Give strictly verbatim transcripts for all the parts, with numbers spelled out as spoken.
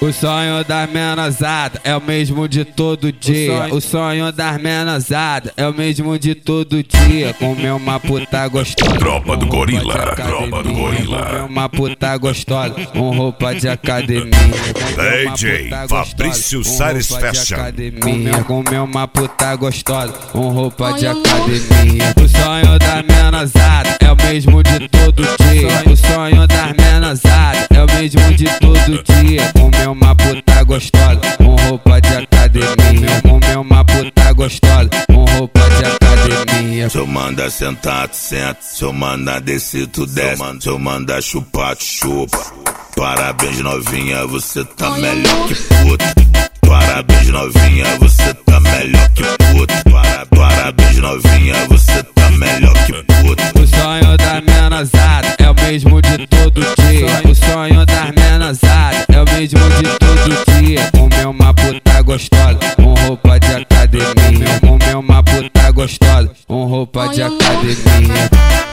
O sonho das menosada é o mesmo de todo dia. O sonho das menosada é o mesmo de todo dia. Comer uma puta gostosa. Tropa do gorila, tropa do gorila. Comer uma puta gostosa com roupa de academia. D J Fabrício Salles Fashion. Comer, comer uma puta gostosa com roupa de academia. O sonho das menosada é o mesmo de todo dia. O sonho das menosada é o mesmo de todo dia. Comer uma puta gostosa com roupa de academia. Comer uma puta gostosa com roupa de academia. Se eu mandar sentar, tu senta. Se eu mandar descer, tu desce. Se eu mandar chupar, tu chupa. Parabéns novinha, você tá melhor que puta. Parabéns novinha, você tá melhor que puta. Para, parabéns novinha, você tá melhor que puta. O sonho das menosada é o mesmo de todo dia. O sonho das menosada é o mesmo de todo dia. Comer uma puta gostosa com roupa de academia. Comer uma puta gostosa com roupa de academia.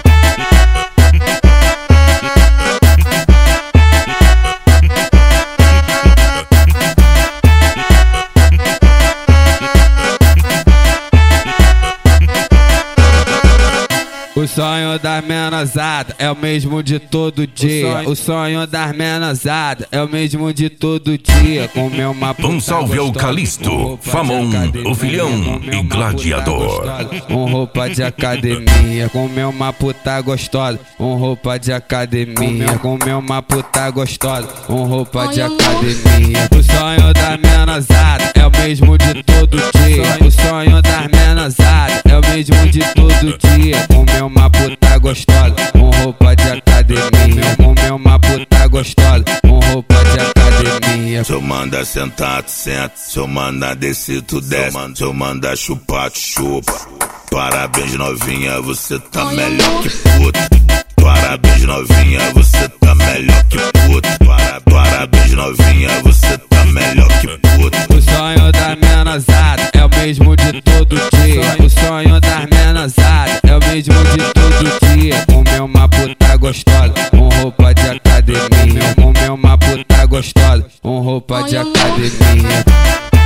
O sonho das menosada é o mesmo de todo dia. O sonho das menosada é o mesmo de todo dia. Comer uma puta Um salve ao Calisto, Famon, o Filhão e Gladiador. Com roupa de academia. Comer uma puta gostosa com roupa de academia. Comer uma puta gostosa com roupa de academia. O sonho das menosada é o mesmo de todo dia. O sonho das menosada é o mesmo de todo dia. Comer uma puta gostosa com roupa de academia. Comer uma puta gostosa com roupa de academia. Se eu mandar sentar, tu senta. Se eu mandar descer, tu desce. Se eu mandar chupar, tu chupa. Parabéns novinha, você tá melhor que puta. Parabéns novinha, você tá melhor que puta. Para, parabéns novinha, você tá melhor que puta. O sonho das menosada é o mesmo de todo dia. O sonho das menosada é o mesmo de todo dia. Comer uma puta gostosa com roupa de academia. Comer uma puta gostosa com roupa de academia.